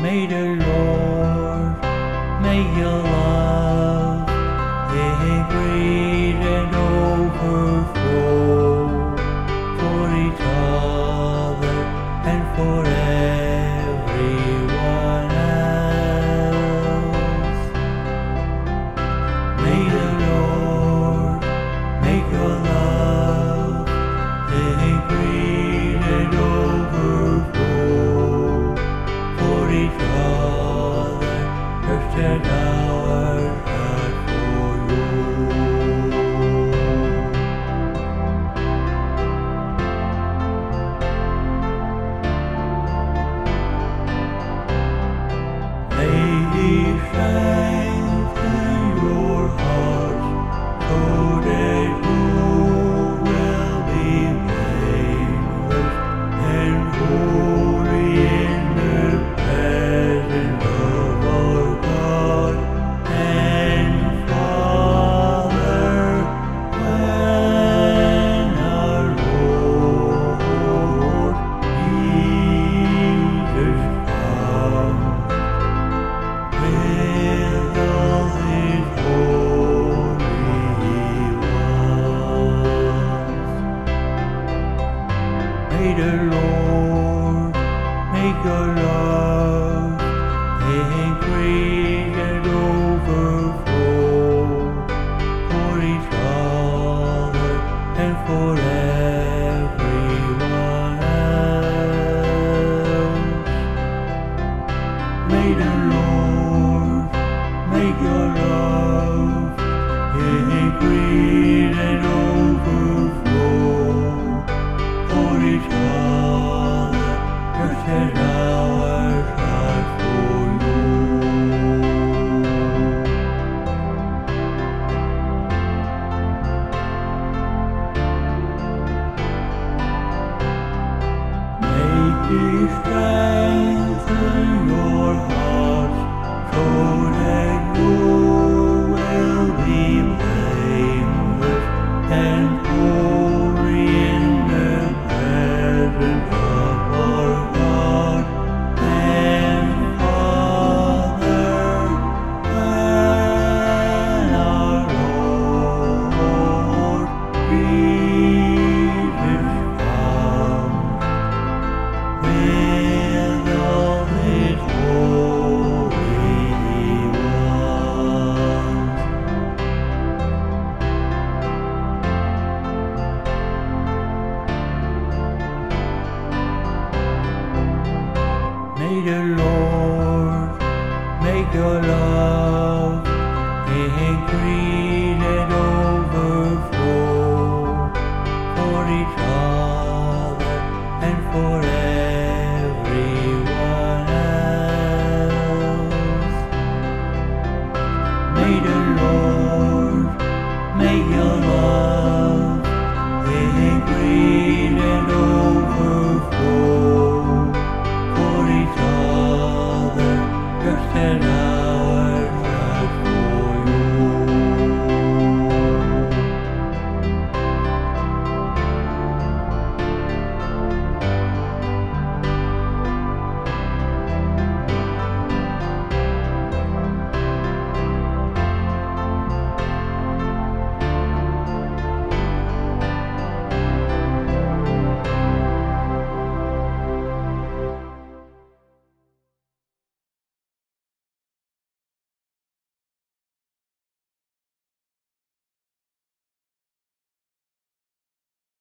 May the Lord make your love increase and overflow for each other and for everyone else. May the Lord make your love increase and overflow for each other, just as ours has for you. May He strengthen your hearts so that you will be blameless and holy in the presence of our God and Father when our Lord Jesus comes with all His holy ones. May the Lord make your love increase and overflow for each other and for everyone else. May the Lord make your love increase and overflow for each other, just as ours has for you. May He strengthen your hearts so that you will be blameless and holy in the presence of our God and Father when our Lord Jesus comes with all His holy ones. May the Lord make your love increase and overflow for each other